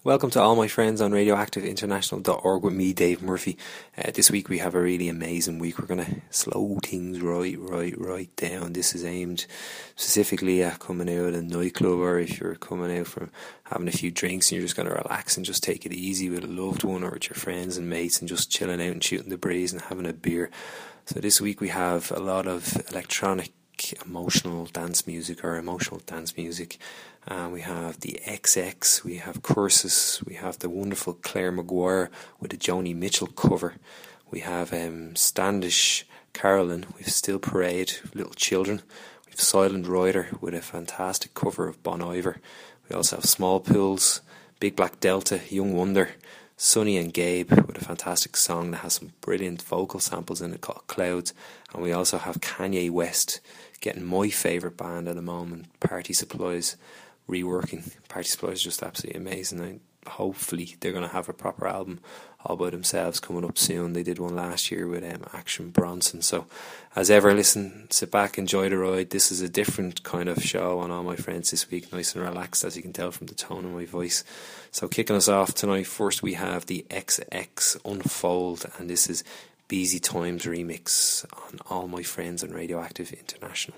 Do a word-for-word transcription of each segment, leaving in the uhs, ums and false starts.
Welcome to all my friends on radioactive international dot org with me, Dave Murphy. Uh, this week we have a really amazing week. We're going to slow things right, right, right down. This is aimed specifically at coming out of a nightclub, or if you're coming out from having a few drinks and you're just going to relax and just take it easy with a loved one or with your friends and mates and just chilling out and shooting the breeze and having a beer. So this week we have a lot of electronic emotional dance music or emotional dance music. Uh, we have the X X, we have Curses, we have the wonderful Claire Maguire with a Joni Mitchell cover. We have um, Standish Carolyn with Still Parade, Little Children. We have Silent Rider with a fantastic cover of Bon Iver. We also have Small Pools, Big Black Delta, Young Wonder, Sonny and Gabe with a fantastic song that has some brilliant vocal samples in it called Clouds. And we also have Kanye West getting my favourite band at the moment, Party Supplies, reworking. Party Supplies is just absolutely amazing. And hopefully they're going to have a proper album all by themselves coming up soon. They did one last year with um, Action Bronson. So as ever, listen, sit back, enjoy the ride. This is a different kind of show on All My Friends this week, nice and relaxed, as you can tell from the tone of my voice. So kicking us off tonight, first we have the X X Unfold, and this is Beezy Times remix on All My Friends on Radioactive International.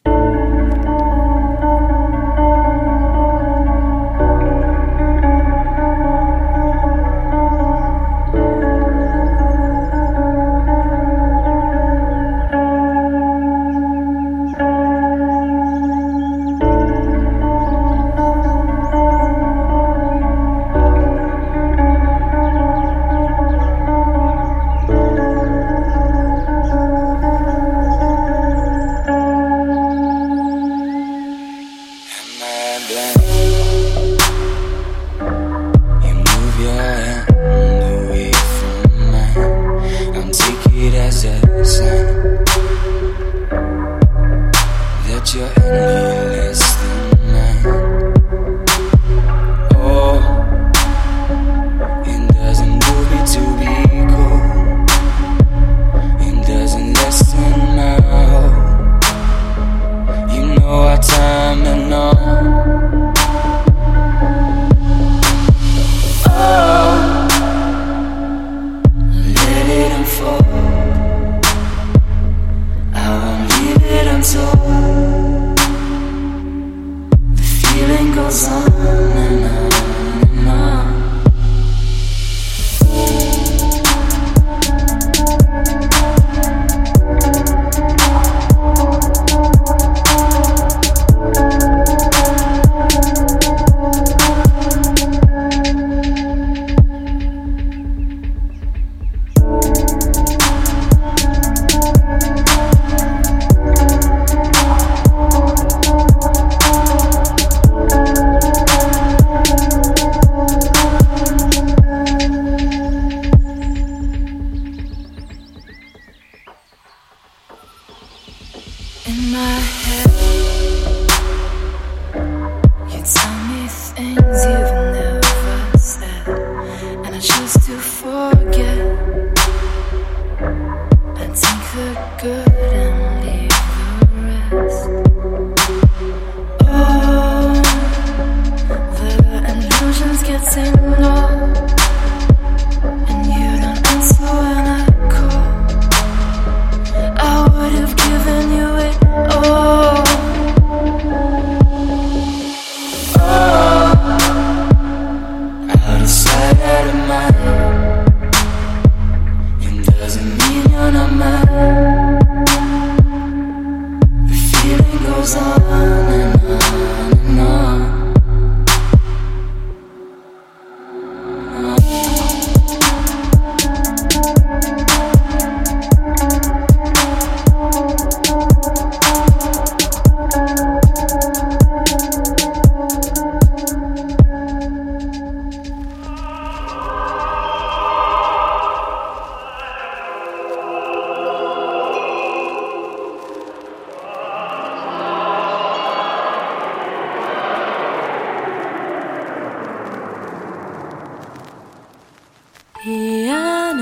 Be an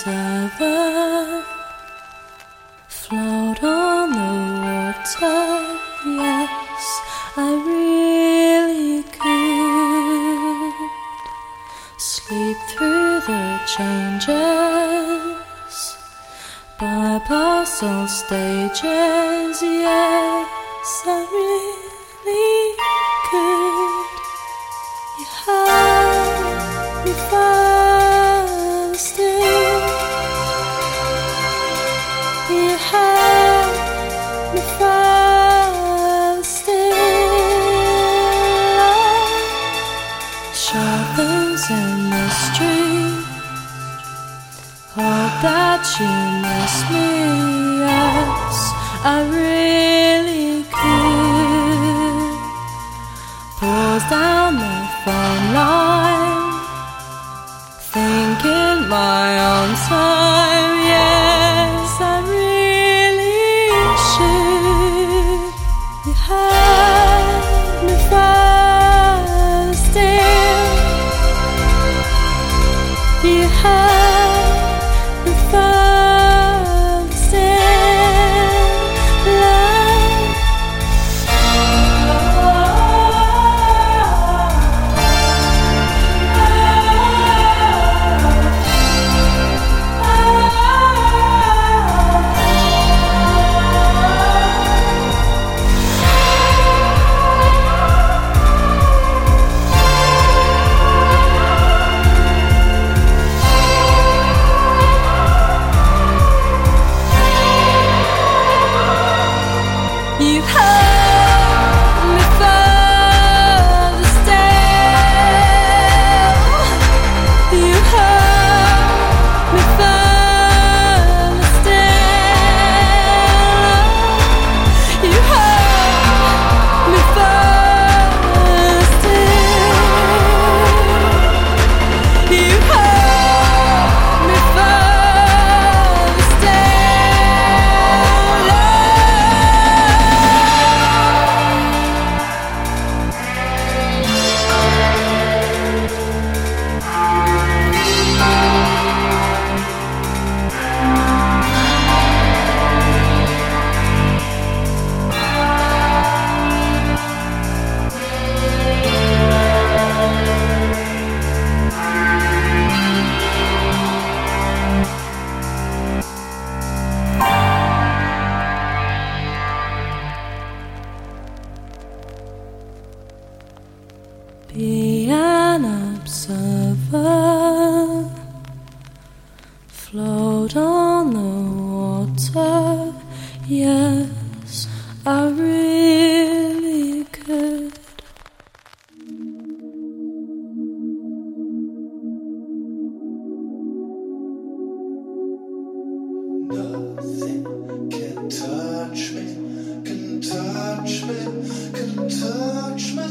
observer, float on the water. Yes, I really could. sleep through the changes, bypass all stages. Yes, I really could. You had me first still. You had me first still. Sharpens in the street. Hope that you miss me. Yes, I really could. Pulls down the phone line, thinking my own time. Yes, I really should. You had me first still. You had me first still. You had me further still. You had me further still. You had me further still. You had me further still. Be an observer, float on the water. Yes, I really could. Nothing can touch me, can touch me, can touch me.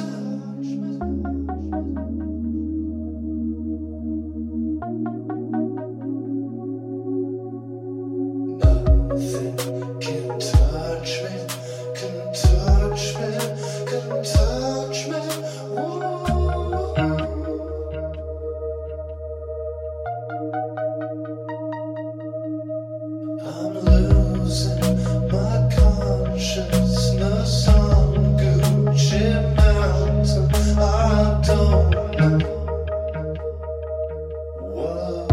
Nothing can touch me, can touch me, can touch me. Ooh. I'm losing my consciousness on Gucci Mountain. I don't know what.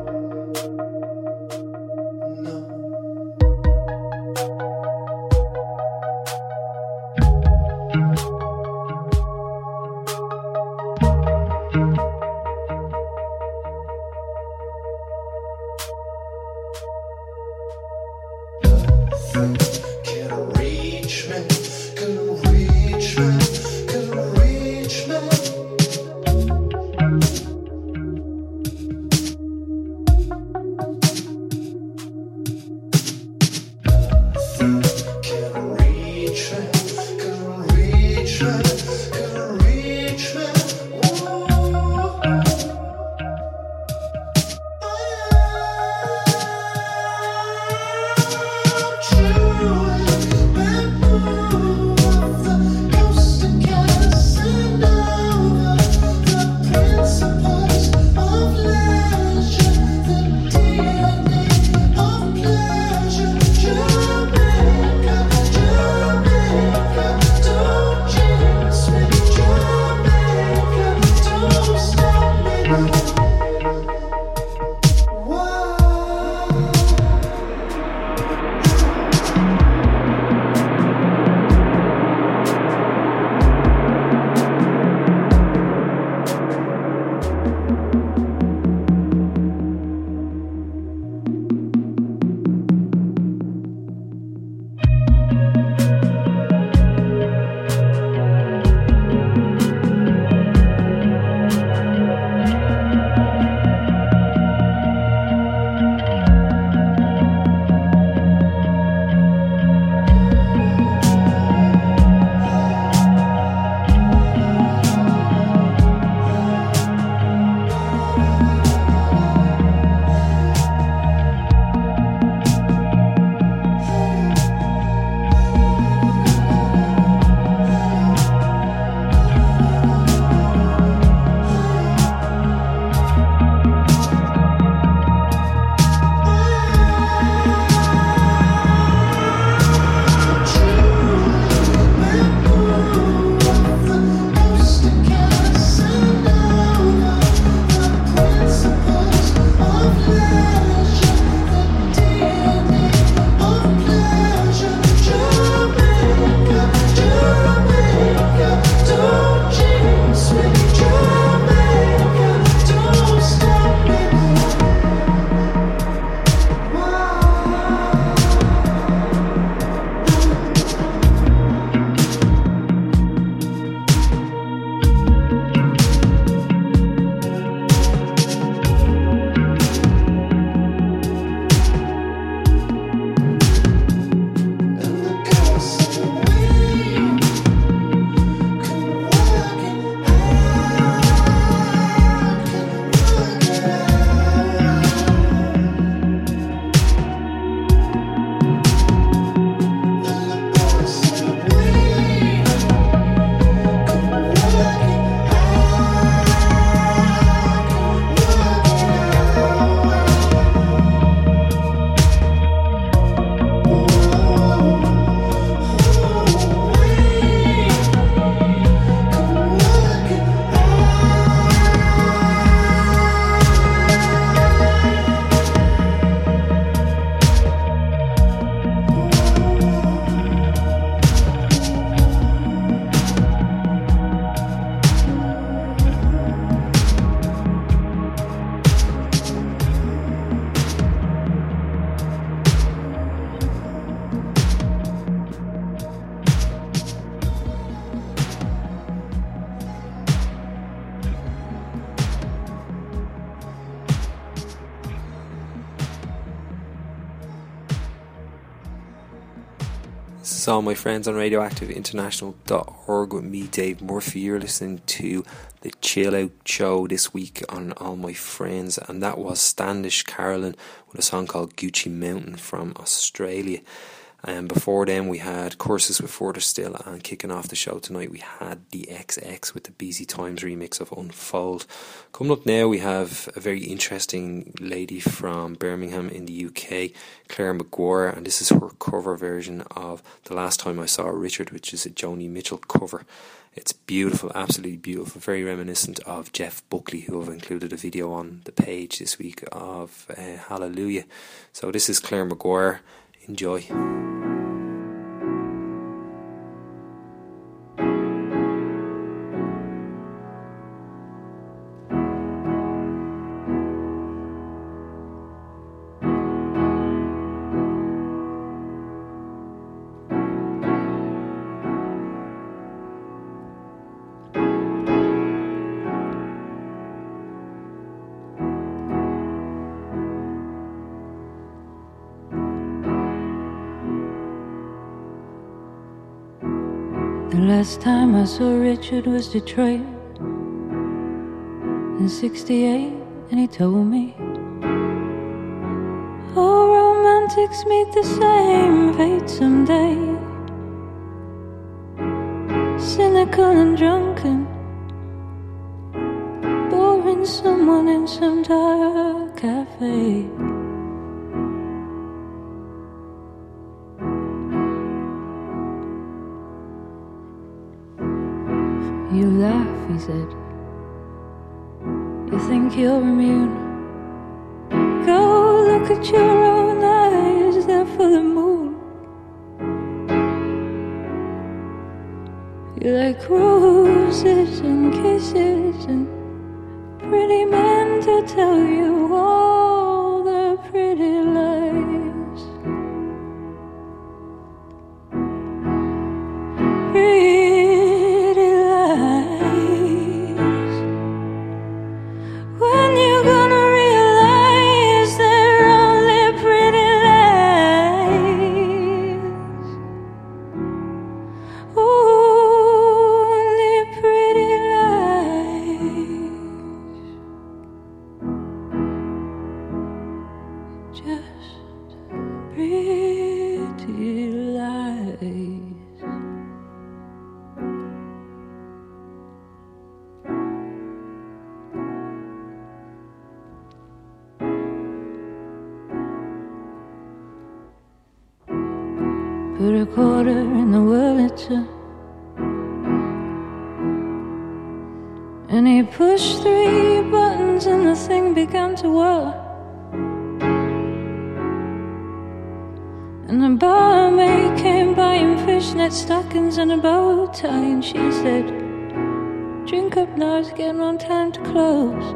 No. Nothing can reach me, can reach me, can reach me. Nothing can reach me, can reach me, can reach me. Jamaica, don't jinx me, Jamaica, don't stop me. So, my friends on radioactive international dot org with me, Dave Murphy. You're listening to the Chill Out Show this week on All My Friends, and that was Standish Carolyn with a song called Gucci Mountain from Australia. And before then we had Courses with Further Still, and kicking off the show tonight we had the X X with the B Z Times remix of Unfold. Coming up now we have a very interesting lady from Birmingham in the U K, Claire McGuire, and this is her cover version of The Last Time I Saw Richard, which is a Joni Mitchell cover. It's beautiful, absolutely beautiful, very reminiscent of Jeff Buckley, who have included a video on the page this week of uh, Hallelujah. So this is Claire McGuire. Enjoy. The last time I saw Richard was Detroit in sixty-eight, and he told me all romantics meet the same fate someday. Cynical and drunken, boring someone in some dark cafe. You laugh, he said. You think you're immune. Go look at your own eyes, they're full of moon. You like roses and kisses and pretty men to tell you all the pretty lies. Pretty put a quarter in the Wurlitzer, and he pushed three buttons and the thing began to whir. And the barmaid came by in fishnet stockings and a bow tie, and she said, drink up now, it's getting on time to close.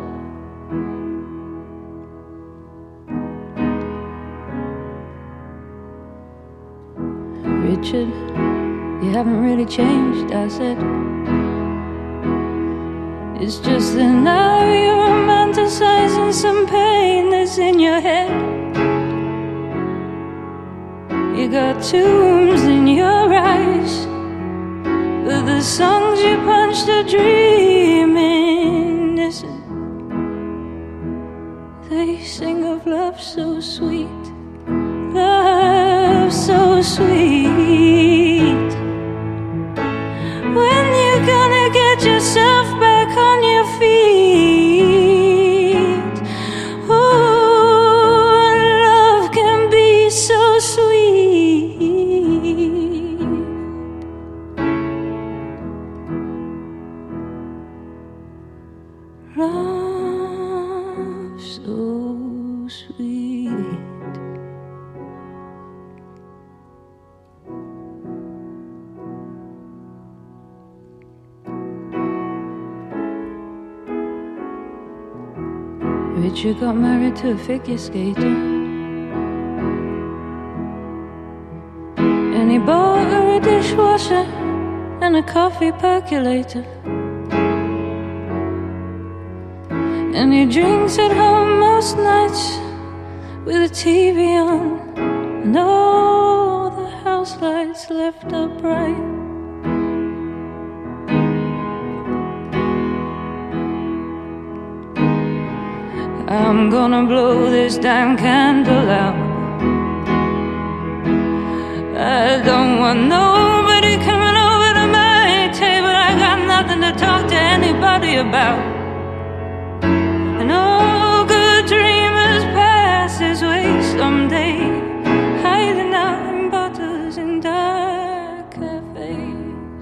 Richard, you haven't really changed, I said. It's just that now you're romanticizing some pain that's in your head. You got tombs in your eyes, but the songs you punched are dreaming. Listen, they sing of love so sweet, love so sweet. When you gonna get yourself back on your feet? Oh, love can be so sweet. Love so sweet. Richard got married to a figure skater, and he bought her a dishwasher and a coffee percolator, and he drinks at home most nights with the T V on, and all the house house lights left upright. I'm gonna blow this damn candle out. I don't want nobody coming over to my table. I got nothing to talk to anybody about. And all good dreamers pass this way someday, hiding out in bottles in dark cafes.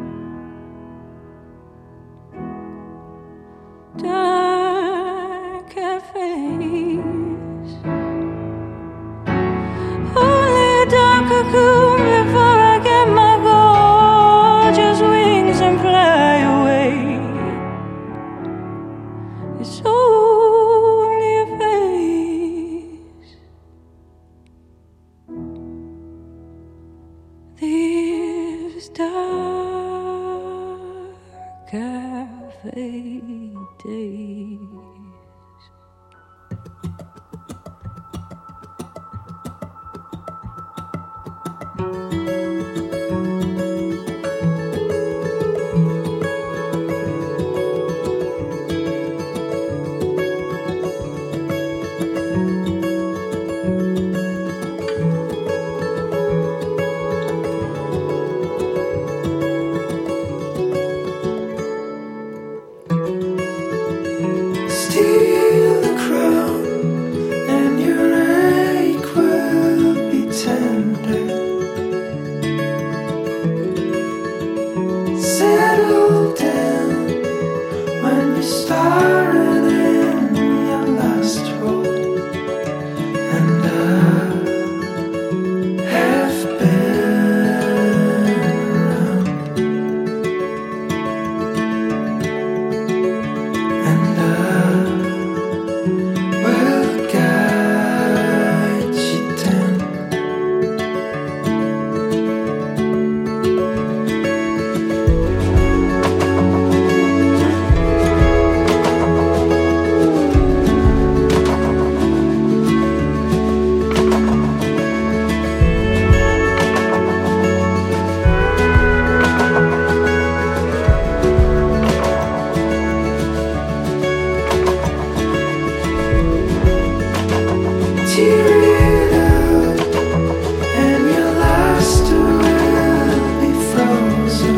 Dark cafes. Only a dark cocoon before I get my gorgeous wings and fly away. It's only a phase. These dark cafe days. Steal the crown, and your ache will be tender. Settle down when you're starring in your last role. And I have been around, and I will guide you down. Tear it out, and your laughter will be frozen.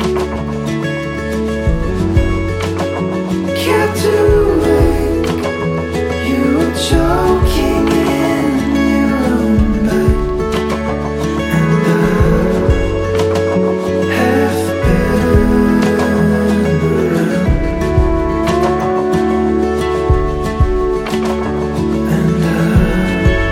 Kept awake, you were choking in your own bed, and I have been around, and I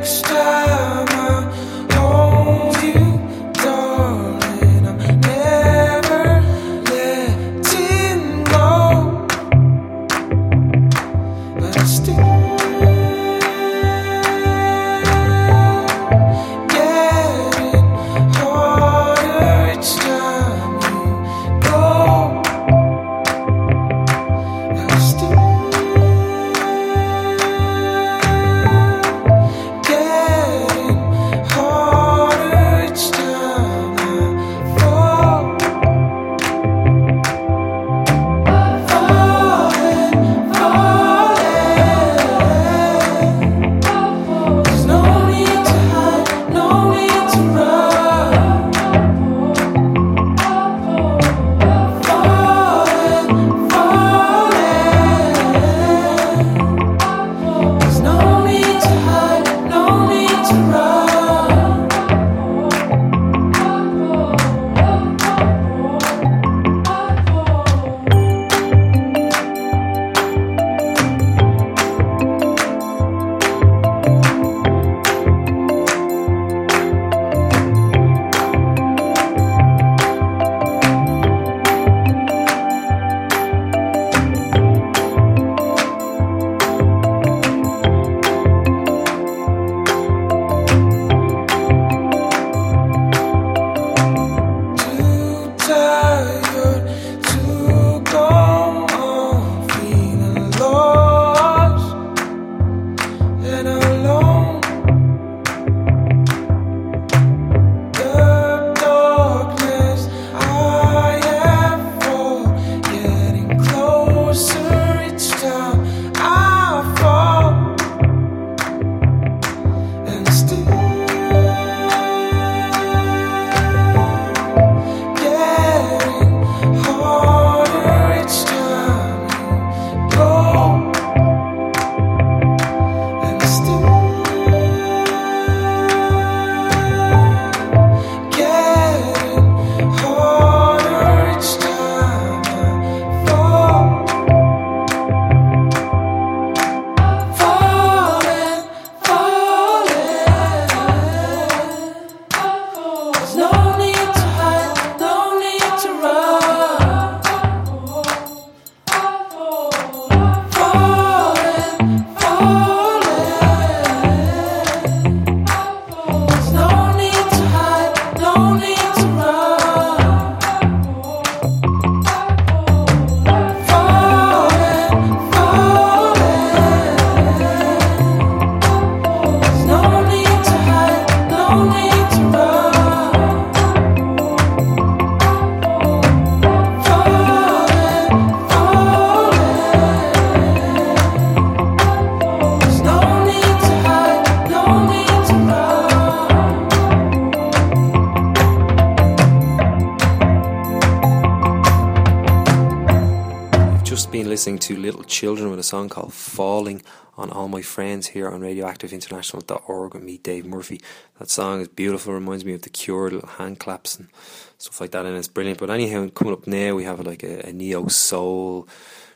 Listening to Little Children with a song called Falling on All My Friends here on radioactive international dot org with me, Dave Murphy. That song is beautiful, reminds me of The Cure, little hand claps and stuff like that, and it's brilliant. But anyhow, coming up now we have like a, a neo soul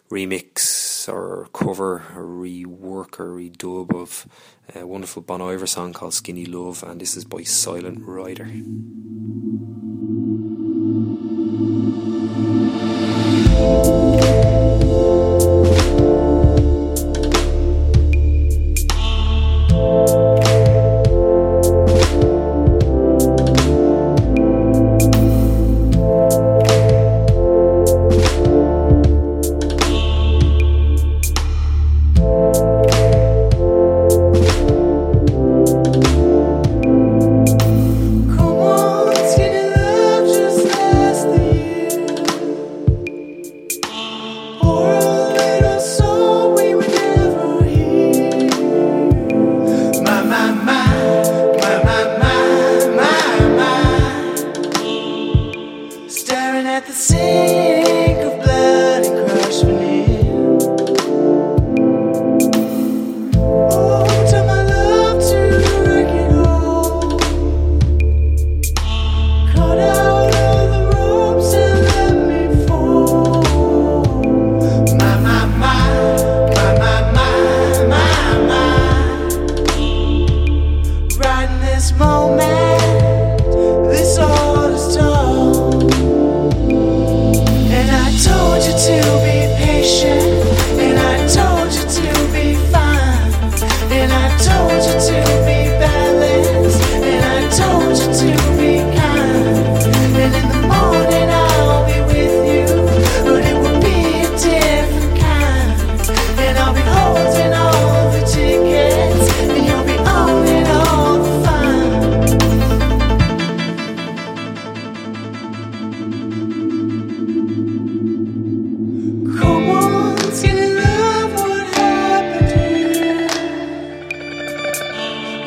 remix or cover or rework or redub of a wonderful Bon Iver song called Skinny Love, and this is by Silent Rider. Come on, let's get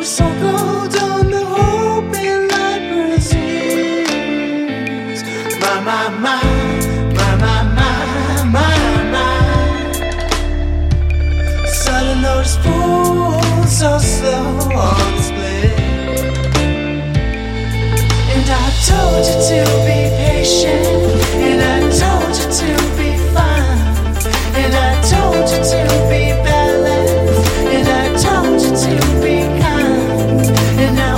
we circled on the hoping light proceeds. My, my, my, my, my, my, my, my. Sudden notice pulled so slow on display. And I told you to be patient, and I told you to be fine, and I told you to be balanced, and I told you to be kind, and now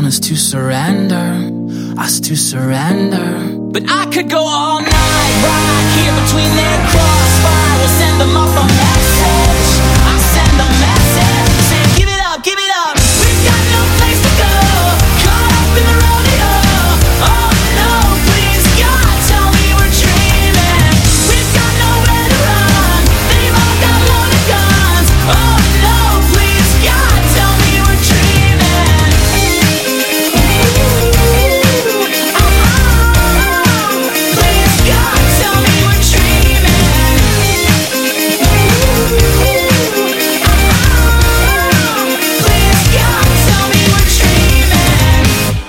want us to surrender, us to surrender. But I could go all night, right here between their crossfire. We'll send them up a message. I'll send a message saying, give it up, give it up. We've got no place to go, caught up in the rodeo. Oh no, please God, tell me we're dreaming. We've got nowhere to run, they've all got loaded guns. Oh no, please God, tell me we're dreaming. Please God, tell me we're dreaming. Please God, tell me we're dreaming.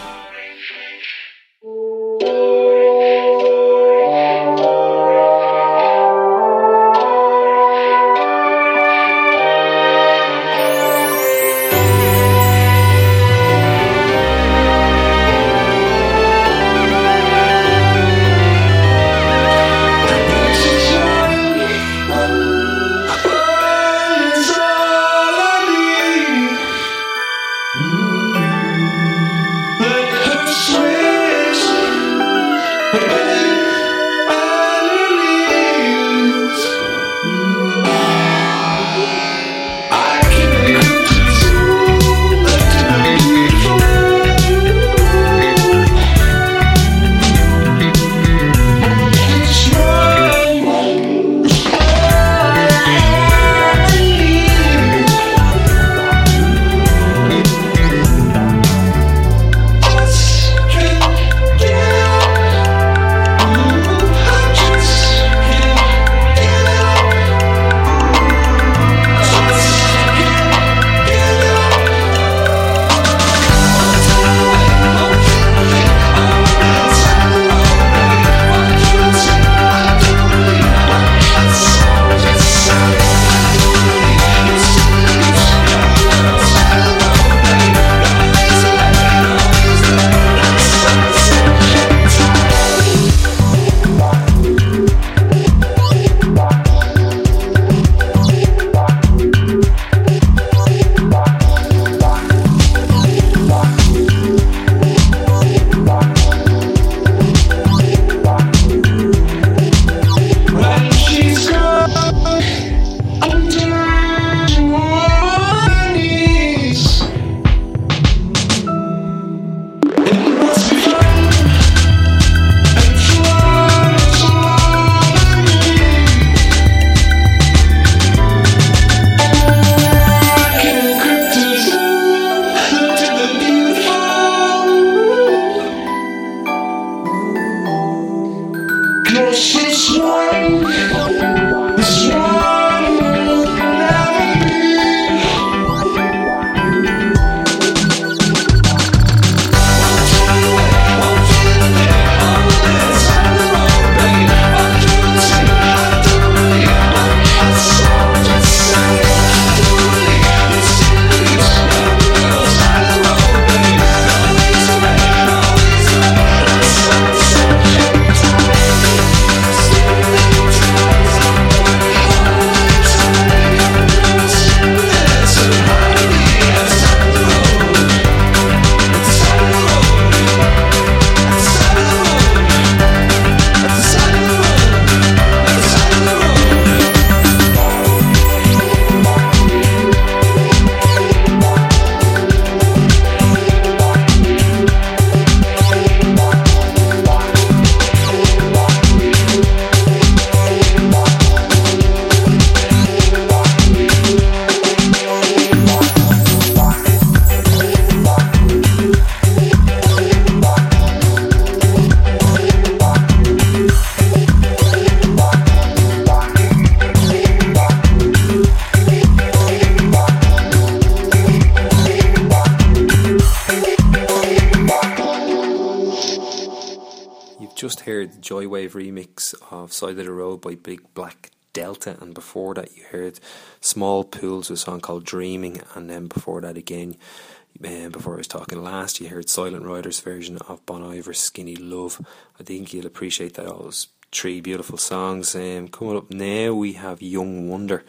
just heard the Joywave remix of Side of the Road by Big Black Delta, and before that you heard Small Pools with a song called Dreaming, and then before that again, um, before I was talking last, you heard Silent Rider's version of Bon Iver's Skinny Love. I think you'll appreciate that. All those three beautiful songs. Um, coming up now we have Young Wonder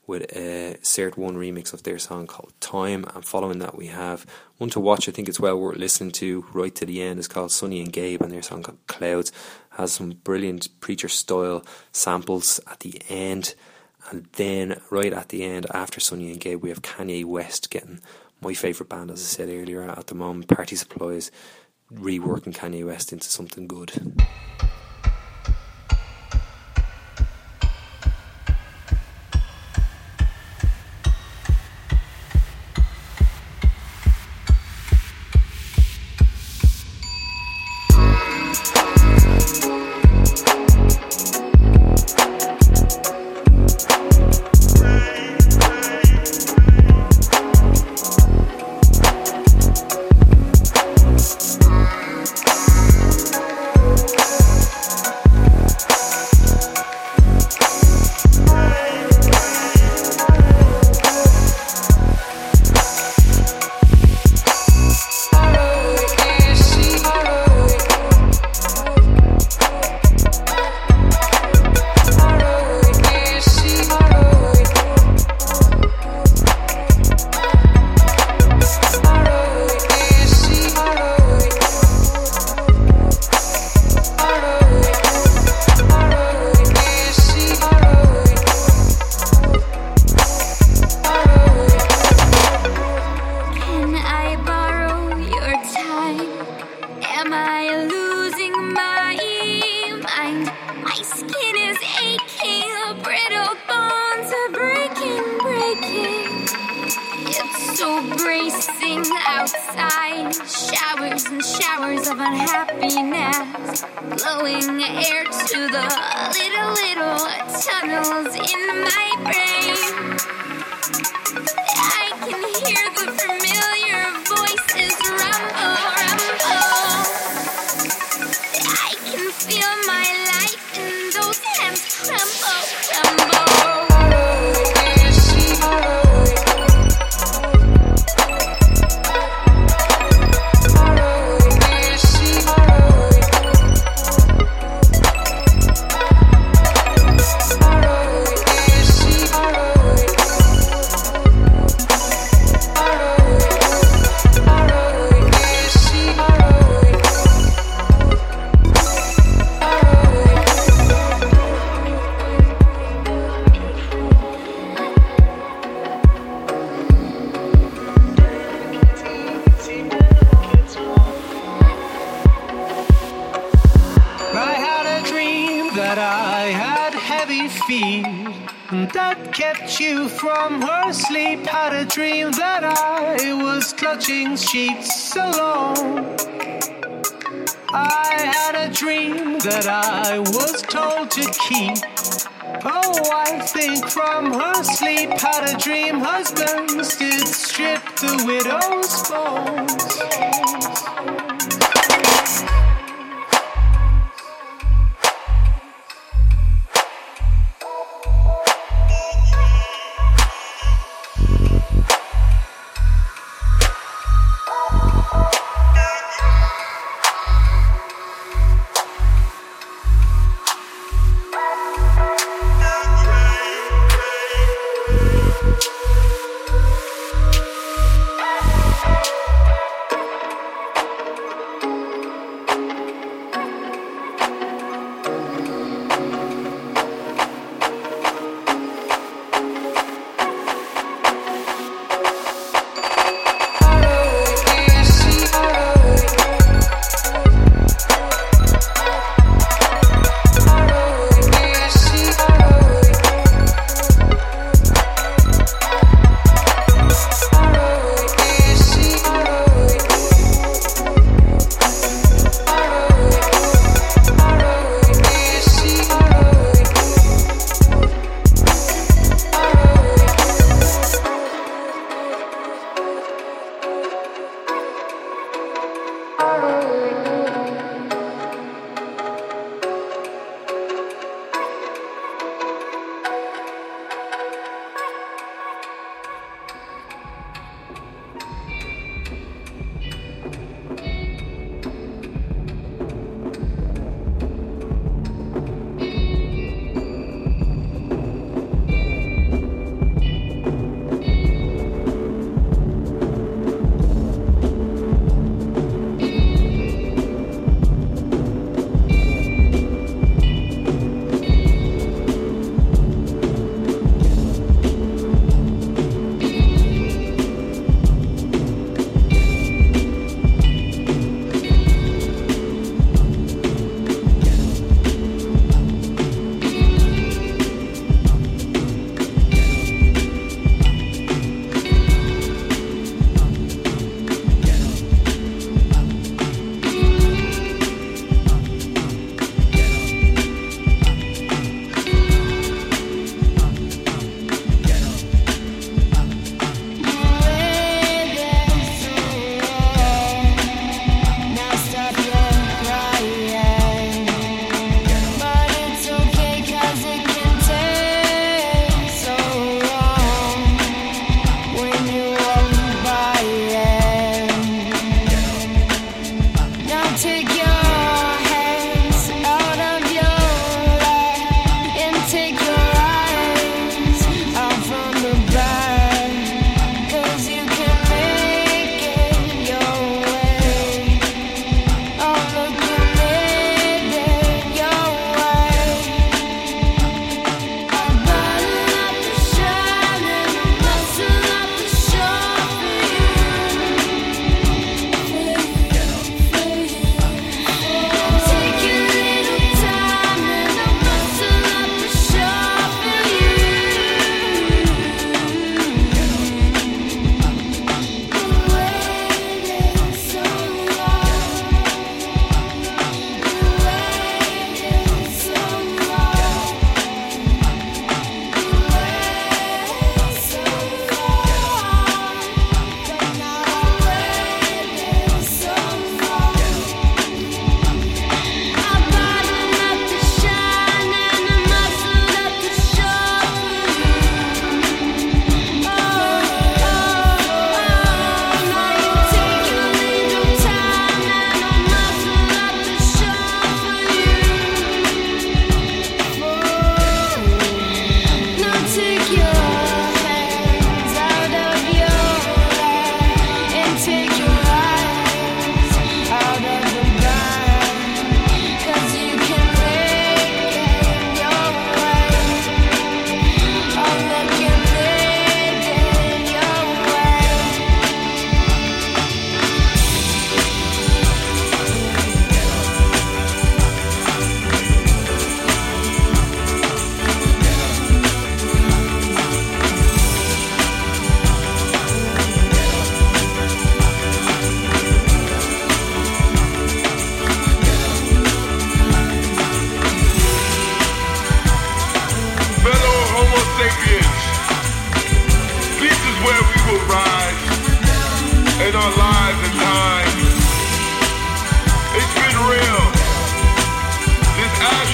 with a Cert one remix of their song called Time, and following that we have one to watch, I think it's well worth listening to right to the end. It's called Sonny and Gabe, and their song called Clouds has some brilliant Preacher style samples at the end. And then right at the end, after Sonny and Gabe, we have Kanye West getting my favourite band, as I said earlier, at the moment, Party Supplies, reworking Kanye West into something good. That kept you from her sleep. Had a dream that I was clutching sheets alone. I had a dream that I was told to keep. Oh, I think from her sleep. Had a dream husbands did strip the widow's bones.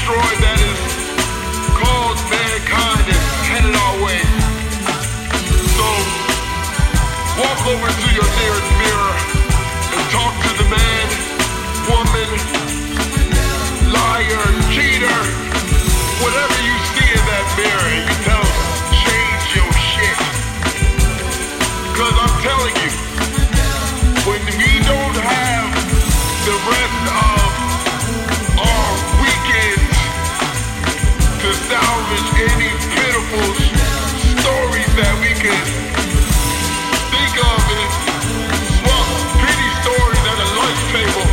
asteroid that is called mankind is headed our way. So walk over to your nearest mirror and talk to the man, woman, liar, cheater, whatever you see in that mirror, and you tell them, change your shit. Cause I'm telling you, when we don't have the rest of our weekends to salvage any pitiful stories that we can think of and swap pity stories at a lunch table,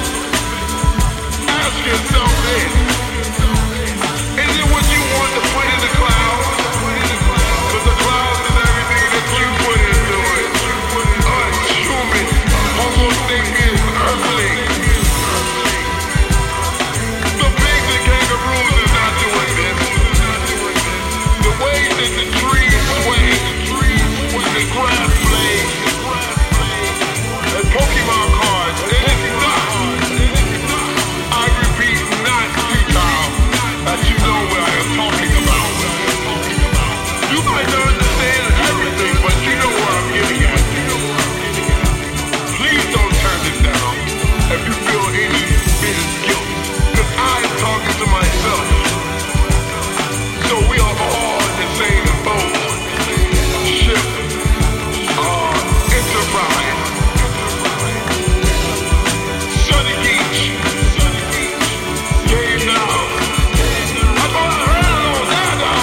ask yourself this: is it what you want to put in the clouds? Because the clouds is everything that you put into it. Us, human, homo sapiens, earthling. The pigs and kangaroos is not doing this. The way that the trees sway, when the grass blades, and Pokemon cards, it is not, I repeat, not futile, that you know what I am talking about. You might not understand everything, but you know what I'm getting at. Please don't turn this down if you feel any bit of guilt, because I am talking to myself. So we are all in the same boat, ship, uh, enterprise. Sunny Beach, game now. I thought I heard it all that now.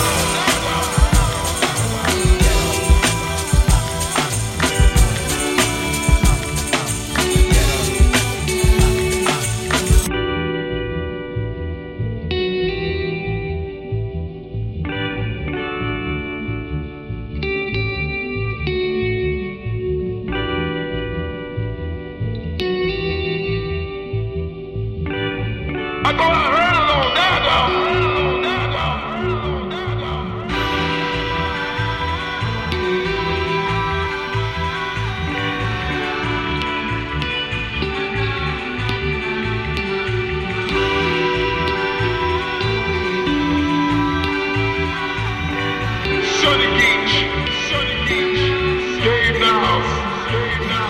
I thought I heard it all that now. Sunny Beach, Sunny Beach, game now, game now.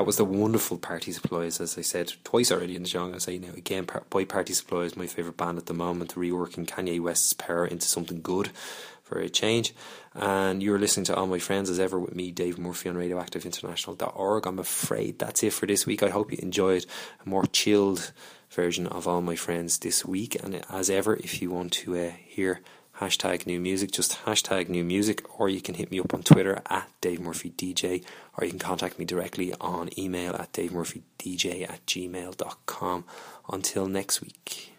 that was the wonderful Party Supplies, as I said twice already in the show. I'm going to say now again, by Party Supplies, my favourite band at the moment, reworking Kanye West's Power into something good for a change. And you're listening to All My Friends as ever with me, Dave Murphy, on radioactive international dot org. I'm afraid that's it for this week. I hope you enjoyed a more chilled version of All My Friends this week. And as ever, if you want to uh, hear hashtag new music, just hashtag new music, or you can hit me up on Twitter at Dave Murphy D J, or you can contact me directly on email at davemurphydj at gmail dot com. Until next week.